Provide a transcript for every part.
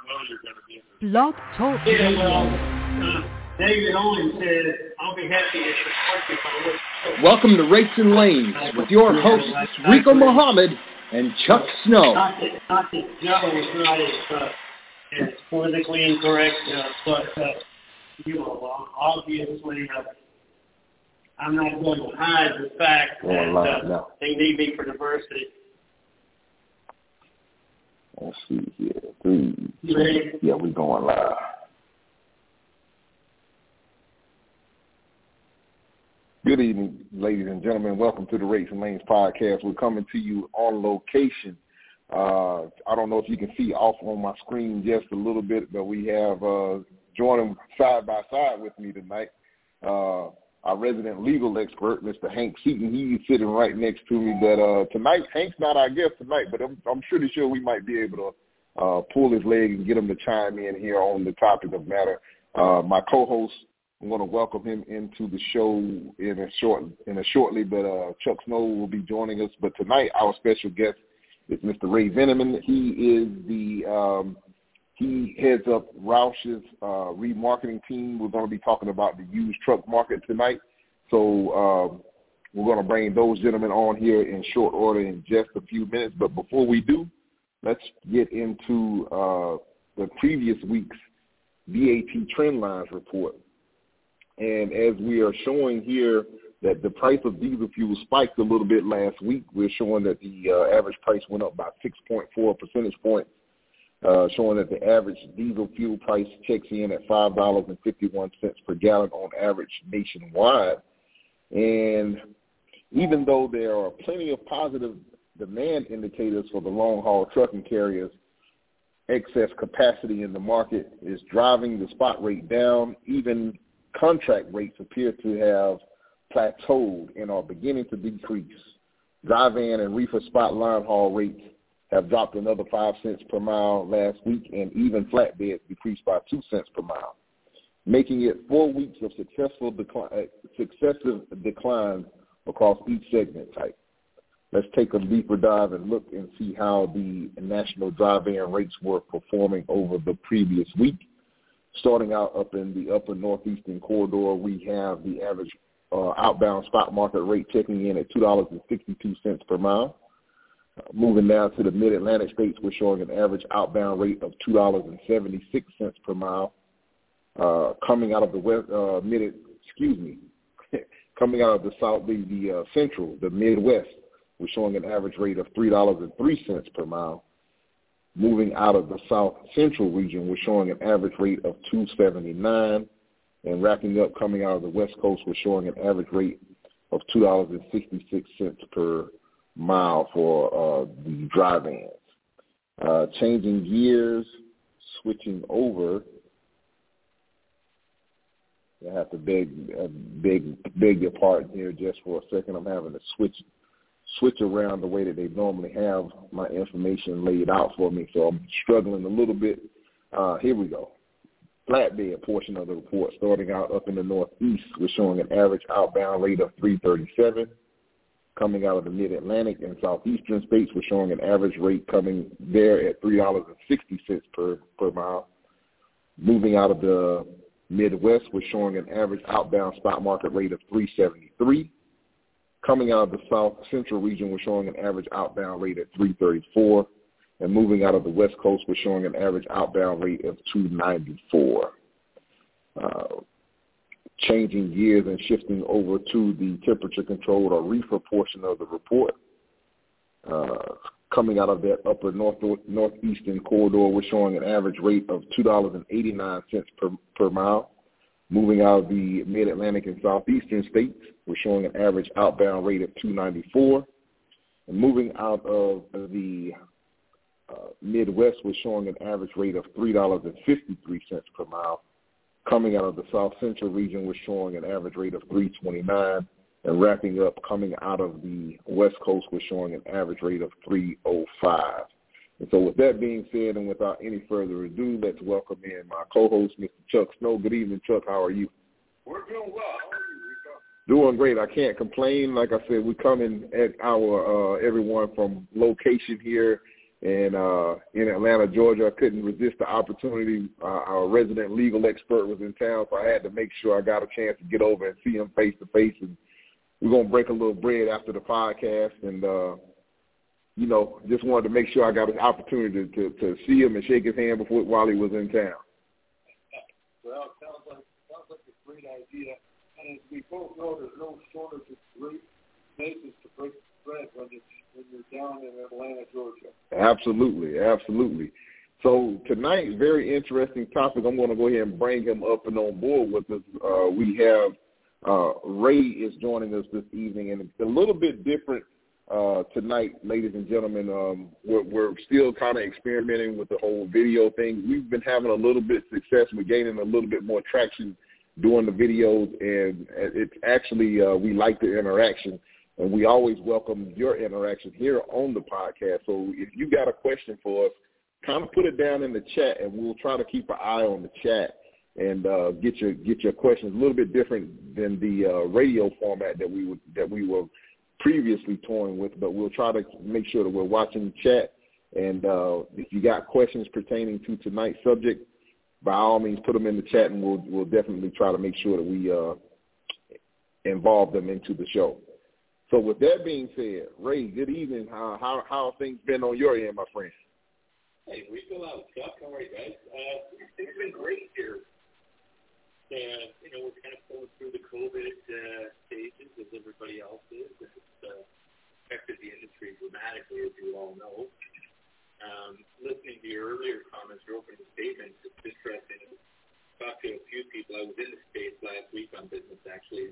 Blog Talk Radio. David Owens said, I'll be happy to support you if I would. Welcome to Racing Lanes with your hosts, Rico Muhammad and Chuck Snow. Not that Joe is not as politically incorrect, but, obviously, I'm not going to hide the fact that they need me for diversity. Let's see here. 3, 2, yeah, we're going live. Good evening, ladies and gentlemen. Welcome to the Racing Lanes podcast. We're coming to you on location. I don't know if you can see off on my screen just a little bit, but we have joining side by side with me tonight our resident legal expert, Mr. Hank Seaton. He's sitting right next to me. But tonight, Hank's not our guest tonight, but I'm pretty sure we might be able to pull his leg and get him to chime in here on the topic of matter. My co-host, I'm going to welcome him into the show shortly, but Chuck Snow will be joining us. But tonight, our special guest is Mr. Ray Veneman. He heads up Roush's remarketing team. We're going to be talking about the used truck market tonight. So we're going to bring those gentlemen on here in short order in just a few minutes. But before we do, let's get into the previous week's VAT trend lines report. And as we are showing here that the price of diesel fuel spiked a little bit last week, we're showing that the average price went up by 6.4 percentage points. Showing that the average diesel fuel price checks in at $5.51 per gallon on average nationwide. And even though there are plenty of positive demand indicators for the long-haul trucking carriers, excess capacity in the market is driving the spot rate down. Even contract rates appear to have plateaued and are beginning to decrease. Dry van and reefer spot line haul rates have dropped another 5 cents per mile last week, and even flatbeds decreased by 2 cents per mile, making it 4 weeks of successive declines across each segment type. Let's take a deeper dive and look and see how the national dry van rates were performing over the previous week. Starting out up in the upper northeastern corridor, we have the average outbound spot market rate checking in at $2.62 per mile. Moving down to the mid-Atlantic states, we're showing an average outbound rate of $2.76 per mile. Coming out of the coming out of the South, the Central, the Midwest, we're showing an average rate of $3.03 per mile. Moving out of the South Central region, we're showing an average rate of $2.79, and wrapping up, coming out of the West Coast, we're showing an average rate of $2.66 per mile for the dry vans. Changing gears, switching over. I have to beg your pardon here just for a second. I'm having to switch around the way that they normally have my information laid out for me, so I'm struggling a little bit. Here we go. Flatbed portion of the report, starting out up in the Northeast, we're showing an average outbound rate of $3.37. Coming out of the mid-Atlantic and southeastern states, we're showing an average rate coming there at $3.60 per mile. Moving out of the Midwest, we're showing an average outbound spot market rate of $3.73. Coming out of the South Central region, we're showing an average outbound rate at $3.34. And moving out of the West Coast, we're showing an average outbound rate of $2.94. Changing gears and shifting over to the temperature-controlled or reefer portion of the report. Coming out of that upper northeastern corridor, we're showing an average rate of $2.89 per mile. Moving out of the mid-Atlantic and southeastern states, we're showing an average outbound rate of $2.94. And moving out of the Midwest, we're showing an average rate of $3.53 per mile. Coming out of the South Central region, we're showing an average rate of $3.29. And wrapping up, coming out of the West Coast, we're showing an average rate of $3.05. And so with that being said, and without any further ado, let's welcome in my co-host, Mr. Chuck Snow. Good evening, Chuck. How are you? We're doing well. How are you, Rico? Doing great. I can't complain. Like I said, we're coming at our everyone from location here And in Atlanta, Georgia, I couldn't resist the opportunity. Our resident legal expert was in town, so I had to make sure I got a chance to get over and see him face to face. And we're going to break a little bread after the podcast. And, just wanted to make sure I got an opportunity to see him and shake his hand while he was in town. Well, it sounds like a great idea. And as we both know, there's no shortage of great places to break bread when you're down in Atlanta, Georgia. Absolutely. So tonight, very interesting topic. I'm going to go ahead and bring him up and on board with us. We have Ray is joining us this evening, and it's a little bit different tonight, ladies and gentlemen. We're still kind of experimenting with the whole video thing. We've been having a little bit of success. We're gaining a little bit more traction doing the videos, and it's actually we like the interaction, and we always welcome your interaction here on the podcast. So if you got a question for us, kind of put it down in the chat, and we'll try to keep an eye on the chat and get your questions. A little bit different than the radio format that we were previously toying with, but we'll try to make sure that we're watching the chat. And if you got questions pertaining to tonight's subject, by all means, put them in the chat, and we'll definitely try to make sure that we involve them into the show. So with that being said, Ray, good evening. How have things been on your end, my friend? Hey, we fill out stuff. How are you guys? Things have been great here. We're kind of going through the COVID stages as everybody else is. It's affected the industry dramatically, as you all know. Listening to your earlier comments, your opening statements, it's interesting. I talked to a few people. I was in the States last week on business, actually.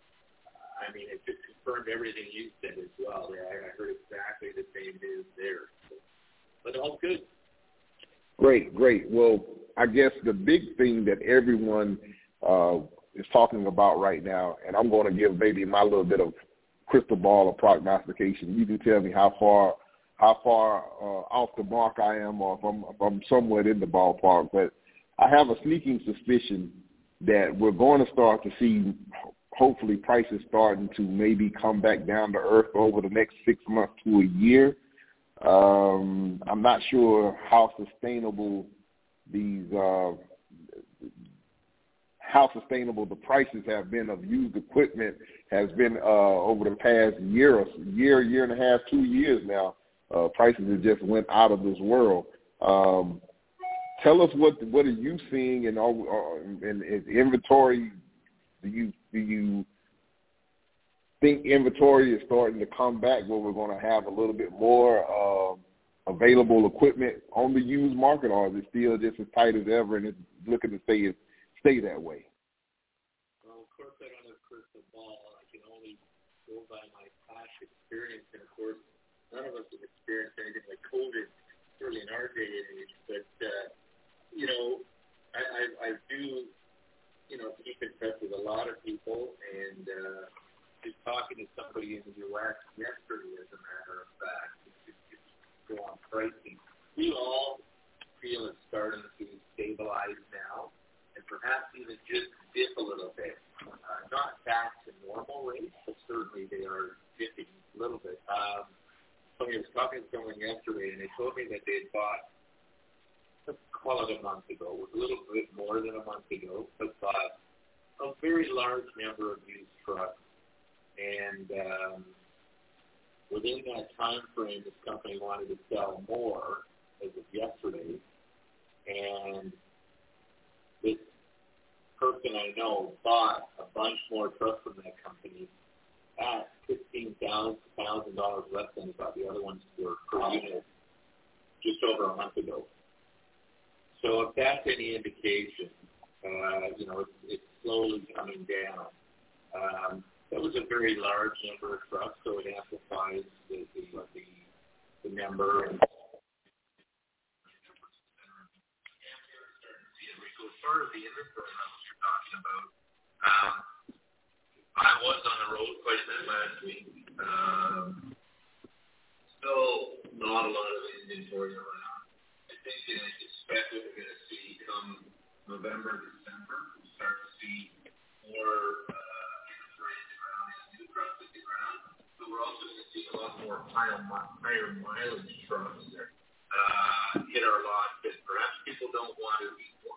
It just confirmed everything you said as well. I heard exactly the same news there. But all good. Great. Well, I guess the big thing that everyone is talking about right now, and I'm going to give maybe my little bit of crystal ball or prognostication. You can tell me how far off the mark I am, or if I'm somewhat in the ballpark. But I have a sneaking suspicion that we're going to start to see, hopefully, prices starting to maybe come back down to earth over the next 6 months to a year. I'm not sure how sustainable the prices have been of used equipment has been over the past year and a half, 2 years now. Prices have just went out of this world. Tell us what are you seeing in inventory? Do you think inventory is starting to come back where we're going to have a little bit more available equipment on the used market, or is it still just as tight as ever and it's looking to stay that way? Well, of course, I don't have a crystal ball. I can only go by my past experience, and of course, none of us have experienced anything like COVID early in our day and age. But I do keep in touch with a lot of people, and just talking to somebody in the U.S. yesterday, as a matter of fact, just go on pricing. We all feel it's starting to stabilize now, and perhaps even just dip a little bit. Not back to normal rates, but certainly they are dipping a little bit. Somebody was talking to someone yesterday, and they told me that they had bought, let's call it a month ago, it was a little bit more than a month ago, but bought a very large number of used trucks. And within that time frame, this company wanted to sell more as of yesterday. And this person I know bought a bunch more trucks from that company at $15,000 less than he thought the other ones were per unit just over a month ago. So if that's any indication, it's slowly coming down. That was a very large number of trucks, so it amplifies the number. And as far as the inventory levels you're talking about, I was on the road quite a bit last week. Still not a lot of inventory around. I think and I suspect what we're going to see come November, December, we'll start to see more but we're also going to see a lot more higher mileage trucks hit our lots that perhaps people don't want to,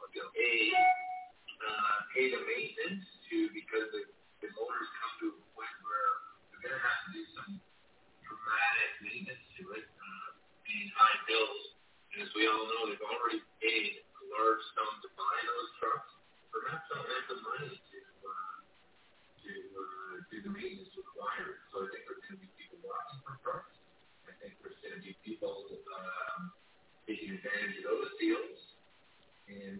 pay the maintenance because the motors come to a point where they're going to have to do some dramatic maintenance to it, paying high bills. And as we all know, they've already paid a large sum to buy those trucks. Perhaps don't have the money to do the maintenance required. So I think there's going to be people watching for trucks. I think there's going to be people taking advantage of those deals. And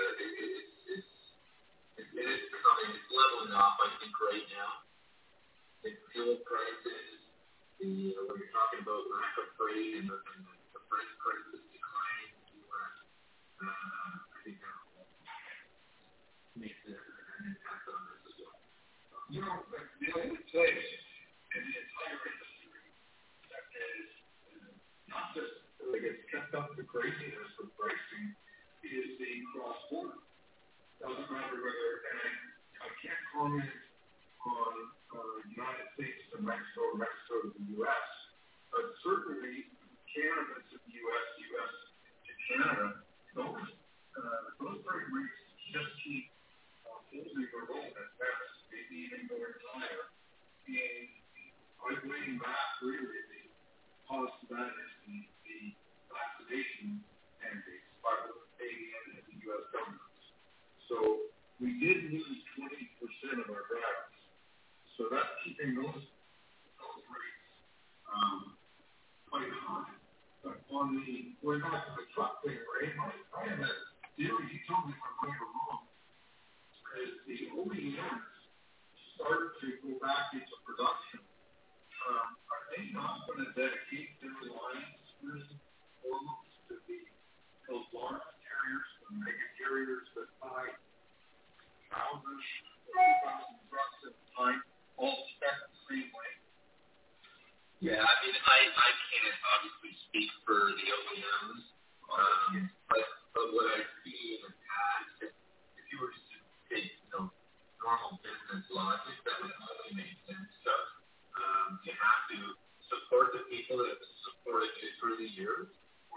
it's coming, it's leveling off, I think, right now. The fuel prices, when you're talking about lack of freight and the freight prices declining in the U.S., I think that makes an impact on this as well. The United States and the entire industry that is not just that gets kept up to craziness with pricing is the cross-border. Doesn't matter whether, and I can't comment on United States to Mexico, Mexico to the U.S., but certainly Canada to the U.S., U.S. to Canada, those freight rates just keep holding their own at best, maybe even going higher. And I blame that really the cause of that is the vaccination mandates by both the Canadian and the U.S. governments. So we did lose 20% of our drivers. So that's keeping those rates quite high. But going back to the truck thing, right? I have that theory. You tell me if I'm right or wrong. As the OEMs start to go back into production, are they not going to dedicate their lines first and foremost to those large carriers, the mega carriers that buy thousands or 2,000 trucks at a time, all spec the same way? Yeah, I mean, I can't obviously speak for the OEMs, but what I see in the past, if you were just to take, normal business logic, that would only make sense. So you have to support the people that have supported you through the years.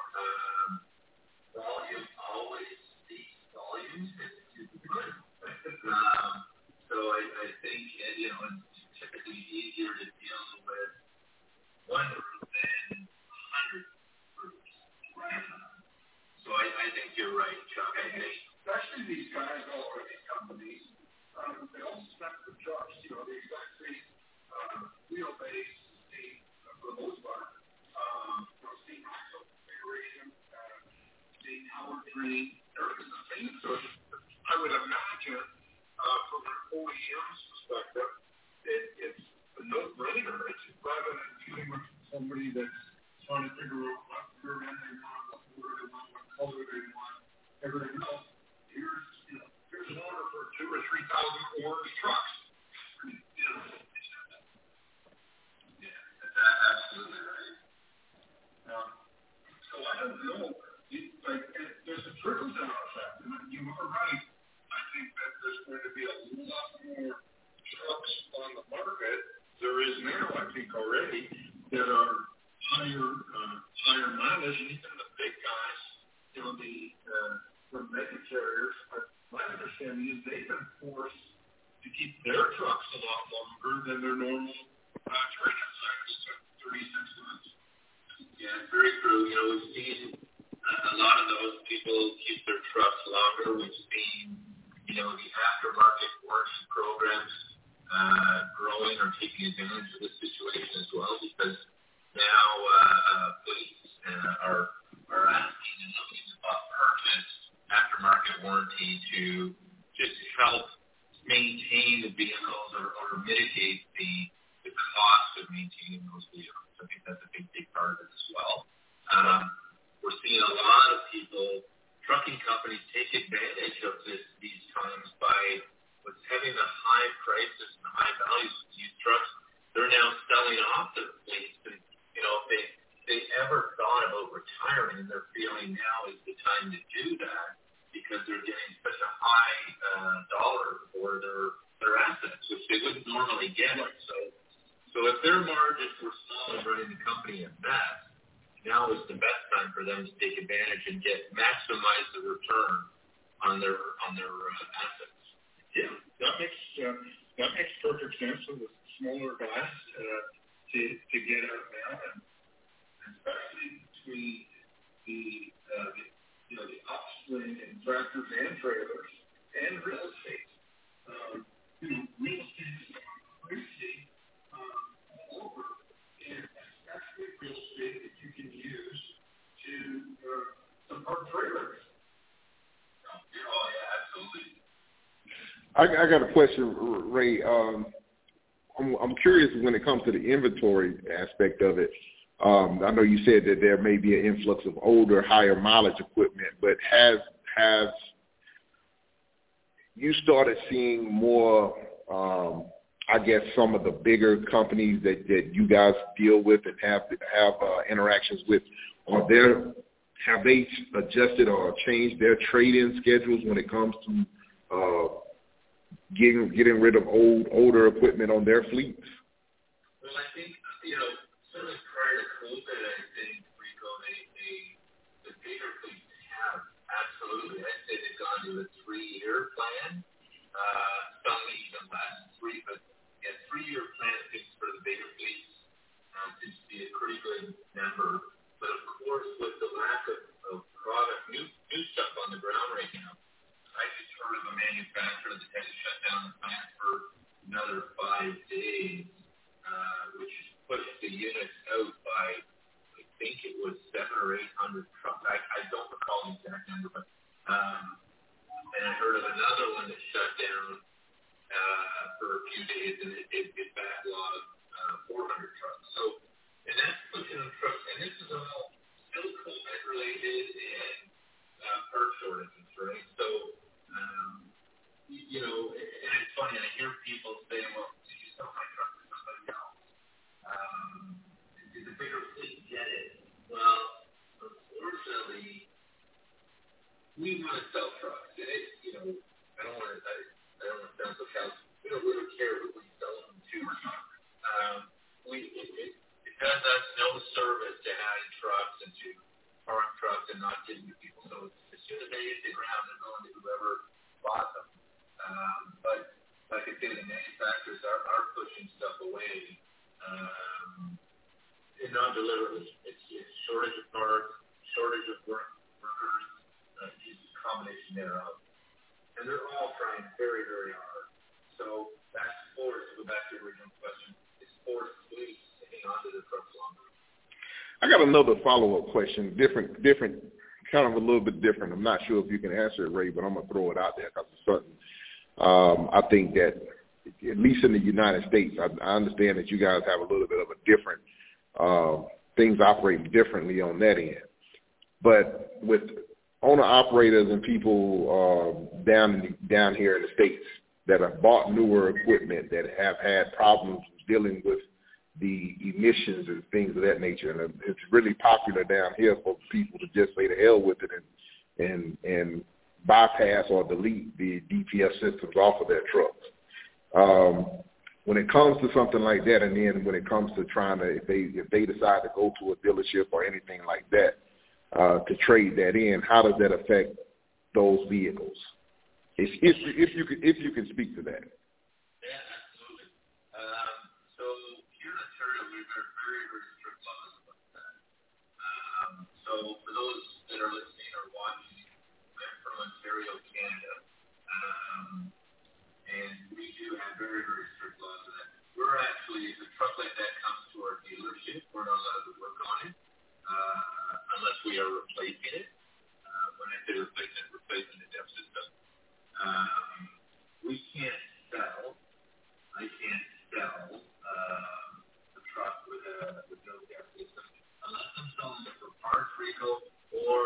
Volume always speaks volumes. It's good. So I think, it's typically easier to deal with one group than 100 groups. So I think you're right, Chuck. Especially these guys, all of these companies, they all spec the trucks, the exact same wheelbase, for the most part, same axle configuration, same powertrain, everything's the same. So I would imagine, from an OEM's perspective, it's a no-brainer. It's rather than dealing with somebody that's trying to figure out what rear end they want, what motor they want, what color they want, everything else. Here's an order for 2,000 or 3,000 orange trucks. That's absolutely right. So I don't know. There's a trickle-down effect. And you are right. I think that there's going to be a lot more trucks on the market. There is now, I think, already, that are higher mileage, and even the big guys, the mega carriers, my understanding is they've been forced to keep their trucks a lot longer than their normal trade-in cycles, 36 months. Yeah, it's very true. We've seen a lot of those people keep their trucks longer. We've seen, the aftermarket warranty programs growing or taking advantage of this situation as well, because now fleets are asking and looking to purchase aftermarket warranty to just help maintain the vehicles or mitigate the cost of maintaining those vehicles. I think that's a big part of it as well. We're seeing a lot of people, trucking companies, take advantage of these times by what's having the high prices and the high values of used trucks. They're now selling off their fleets, and if they ever thought about retiring, they're feeling now is the time to do that because they're getting such a high dollar for their assets, which they wouldn't normally get. So if their margins were small and running the company at best, now is the best time for them to take advantage and maximize the return on their assets. Yeah, that makes perfect sense with the smaller guys to get out now, and especially between the upswing in tractors and trailers and real estate. Real estate is crazy all over, and especially real estate that you can use to park trailers. Oh yeah, absolutely. I got a question, Ray. I'm curious when it comes to the inventory aspect of it. I know you said that there may be an influx of older, higher mileage equipment, but has you started seeing more, I guess, some of the bigger companies that you guys deal with and have interactions with, have they adjusted or changed their trade-in schedules when it comes to getting rid of older equipment on their fleets? Well, I think, certainly prior to COVID, I think, Rico, the bigger fleets have absolutely, I'd say they've gone to a 3-year plan, some even less, 3-year plan, I think, for the bigger fleets seems to be a pretty good number. But of course, with the lack of product, new stuff on the ground right now, I just heard of a manufacturer that had to shut down the plant for another 5 days, which pushed the units out by, I think it was 700 or 800 trucks. I don't recall the exact number, but and I heard of another one that shut down for a few days, and it backlogged 400 trucks. So, and that's pushing on trucks, and this is all still COVID related and part shortages, right? So, and it's funny, I hear people say, well, did you sell my truck to somebody else? Did the bigger fleet get it? Well, unfortunately, we want to sell trucks. And I don't want to sound so callous. We don't really care who we sell them to or not. It does us no service to adding trucks and to park trucks and not giving to people. So as soon as they hit the ground, they're going to whoever bought them. But like I say, the manufacturers are pushing stuff away and not deliberately. It's shortage of parts, shortage of workers, just a combination thereof. And they're all trying very, very hard. So that's forced, to go back to your original question, it's forced fleets to hang on to the trucks longer. I got another follow-up question, different, kind of a little bit different. I'm not sure if you can answer it, Ray, but I'm going to throw it out there because it's something I think that, at least in the United States, I understand that you guys have a little bit of a different, things operate differently on that end. But with owner-operators and people down here in the States that have bought newer equipment that have had problems dealing with the emissions and things of that nature, and it's really popular down here for people to just say to hell with it and bypass or delete the DPF systems off of their trucks. When it comes to something like that, and then when it comes to trying to, if they decide to go to a dealership or anything like that to trade that in, how does that affect those vehicles? If you can speak to that. Yeah, absolutely. So here in Ontario, we've got very, very strict laws about that. So for those that are listening or watching, I'm from Ontario, Canada, and we do have very, very strict laws on that. We're actually, if a truck like that comes to our dealership, we're not allowed to work on it unless we are replacing it. When I say replacing the DEF system, we can't sell. I can't sell a truck with no DEF system unless I'm selling it for parts, Rico, or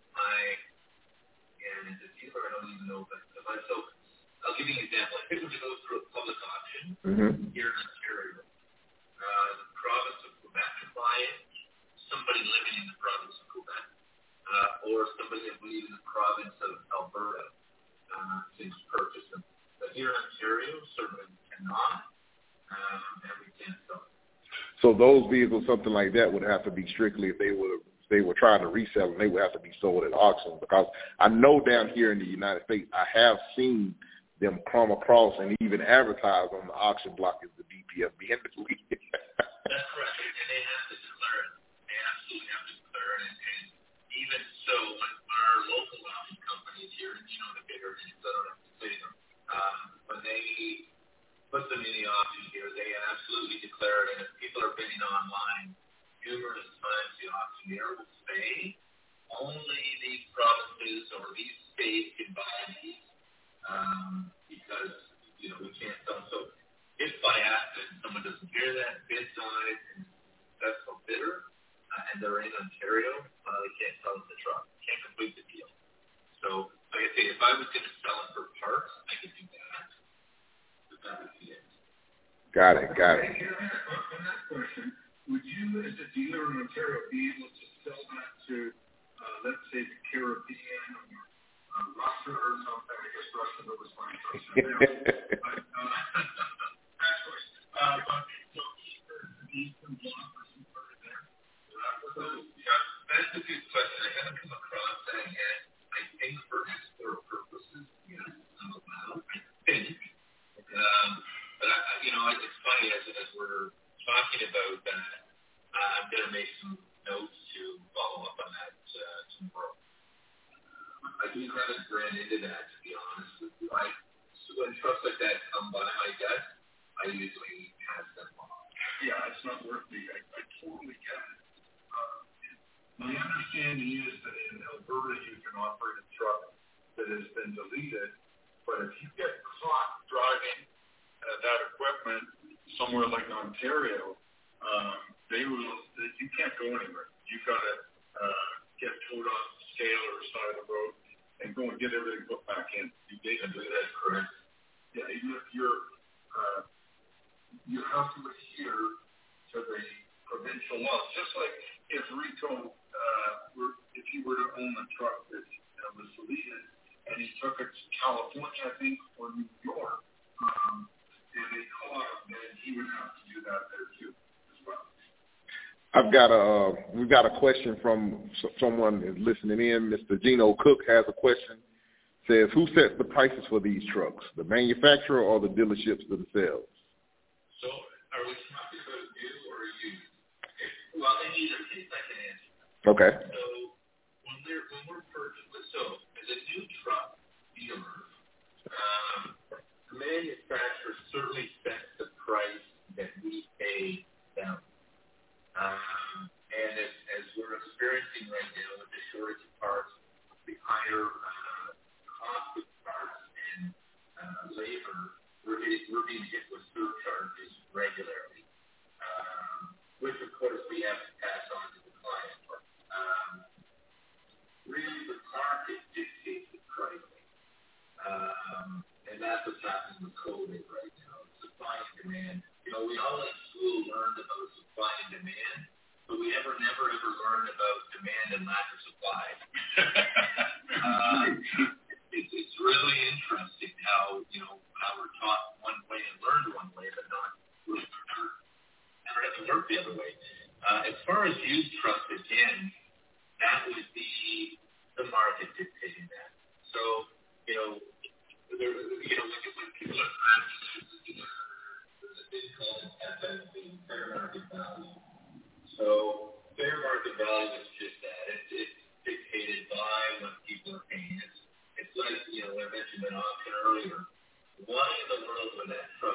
and as a dealer, I don't even know if I sell. I'll give you an example. If it was to go through a public auction here in Ontario, the province of Quebec can buy it, somebody living in the province of Quebec, or somebody that lives in the province of Alberta can purchase them. But here in Ontario, certainly we cannot, and we can't sell them. So those vehicles, something like that, would have to be strictly, if they were to they were trying to resell them, they would have to be sold at auction, because I know down here in the United States, I have seen them come across and even advertise on the auction block as the DPFB industry. That's correct, and they have to declare it. They absolutely have to declare it, and even so, when our local auction companies here, the bigger ones, I don't have to say them, when they put them in the auction here, they absolutely declare it, and if people are bidding online, numerous times the auctioneer will say only these provinces or these states can buy these, because we can't sell. So if by accident someone doesn't hear that, bids on it, and successful bidder, and they're in Ontario, they can't sell the truck, can't complete the deal. So like I say, if I was going to sell it for parts, I could do that. But that would be it. Got it. On that question, would you, as a dealer in Ontario, be able to sell that to, let's say, the Caribbean or Russia or something? I guess Russia was my first but Eastern Bloc or somewhere in there? That's a good question. I haven't come across that yet. I think for export purposes, yes, I'm allowed. I think. But it's funny as we're talking about that. I'm going to make some notes to follow up on that tomorrow. I do haven't ran into that, to be honest with you. So when trucks like that come by my desk, I usually pass them off. Yeah, it's not worth me. I totally get it. My understanding is that in Alberta you can operate a truck that has been deleted, but if you get caught driving that equipment somewhere like Ontario, you can't go anywhere. You've got to get towed off the scale or side of the road and go and get everything put back in. You basically, that's correct. Yeah, even if you have to adhere to the provincial laws, just like if Rico, if he were to own a truck that was deleted and he took it to California, I think, or New York, and they caught him, then he would have to do that there too, as well. We've got a question from someone is listening in. Mr. Gino Cook has a question. Says, who sets the prices for these trucks, the manufacturer or the dealerships themselves? So, are we talking about new or used? Well, in either case, I can answer that. Okay. So, when we're purchasing, as a new truck dealer, the manufacturer certainly sets the price that we pay them. And as we're experiencing right now with the shortage of parts, the higher cost of parts and labor, we're being hit with surcharges regularly, which of course we have to pass on to the client. Really, the market dictates the pricing, and that's what's happening with COVID right now. Supply and demand. We all in school learned about supply and demand, but we never ever learned about demand and lack of supply. It's really interesting how we're taught one way and learned one way, but not really never had to work the other way. As far as used trucks, again, that would be the market dictating that. So, when people are purchasing, there's a thing called FMV, fair market value. So, fair market value is just that. It's dictated by what people are paying. It's like, I mentioned an auction earlier. Why in the world would that truck